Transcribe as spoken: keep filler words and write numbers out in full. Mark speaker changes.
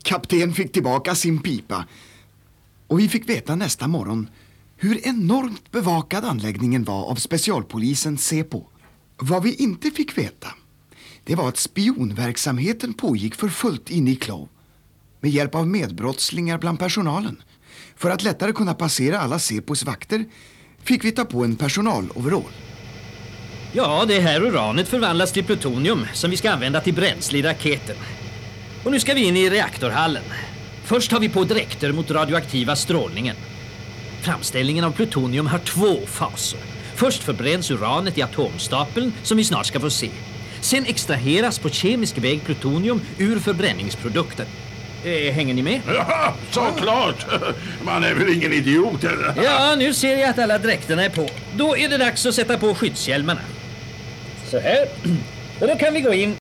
Speaker 1: Kapten fick tillbaka sin pipa. Och vi fick veta nästa morgon hur enormt bevakad anläggningen var av specialpolisen Säpo. Vad vi inte fick veta, det var att spionverksamheten pågick för fullt inne i Clove. Med hjälp av medbrottslingar bland personalen. För att lättare kunna passera alla Säpos vakter fick vi ta på en personaloverall.
Speaker 2: Ja, det här uranet förvandlas till plutonium som vi ska använda till bränsle i raketen. Och nu ska vi in i reaktorhallen. Först har vi på dräkter mot radioaktiva strålningen. Framställningen av plutonium har två faser. Först förbränns uranet i atomstapeln som vi snart ska få se. Sen extraheras på kemisk väg plutonium ur förbränningsprodukten. Eh, hänger ni med?
Speaker 3: Ja, såklart. Man är väl ingen idiot eller?
Speaker 2: Ja, nu ser jag att alla dräkterna är på. Då är det dags att sätta på skyddshjälmarna. Så här. Och då kan vi gå in